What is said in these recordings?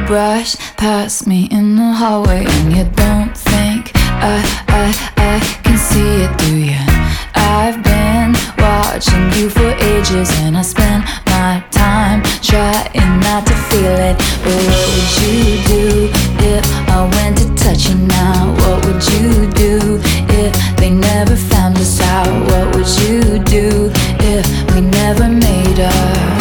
brush past me in the hallway, and you don't think I can see it, do you? I've been watching you for ages, and I spend my time trying not to feel it. But what would you do if I went to touch you now? What would you do if they never found us out? What would you do if we never made up?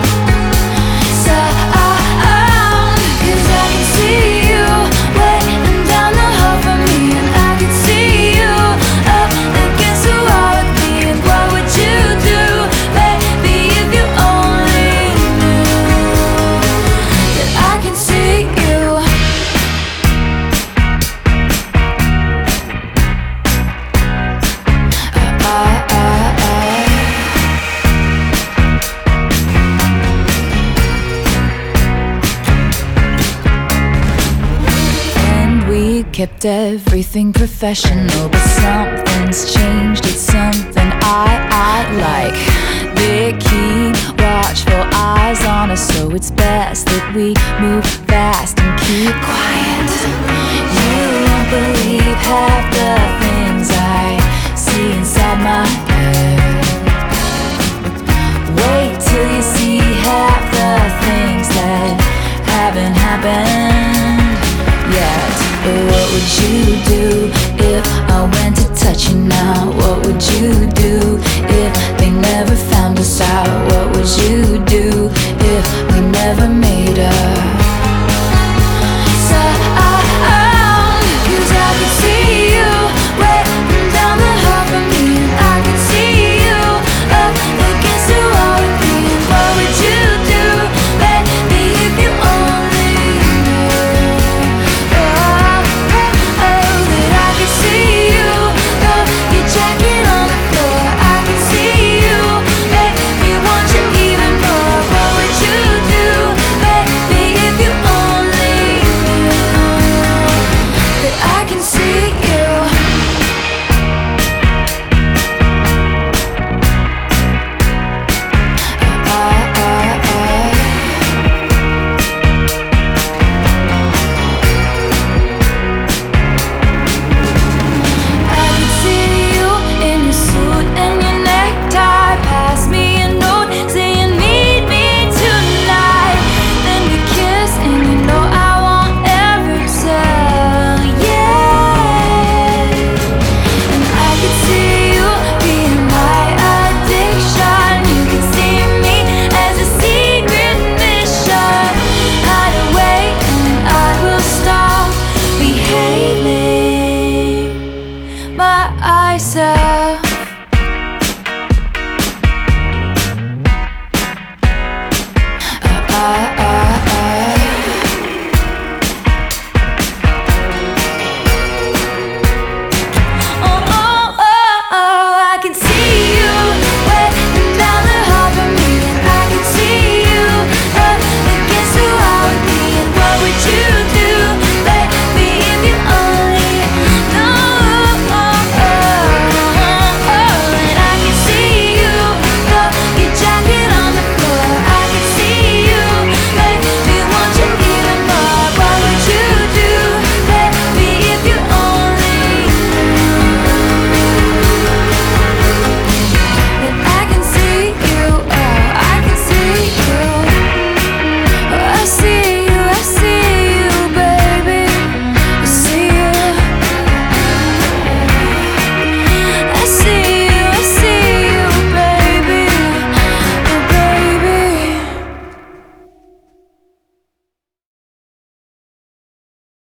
Kept everything professional, but something's changed. It's something I like. They keep watchful eyes on us, so it's best that we move fast and keep quiet. You won't believe half the things I see inside my head. Wait till you see half the things that haven't happened yet. But what would you do if I went to touch you now? What would you do if they never found us out? What would you do if we never made up? Cause I could see you waiting down the hall from me, and I could see you up against the wall with me. And what would you do, baby, if you only myself. I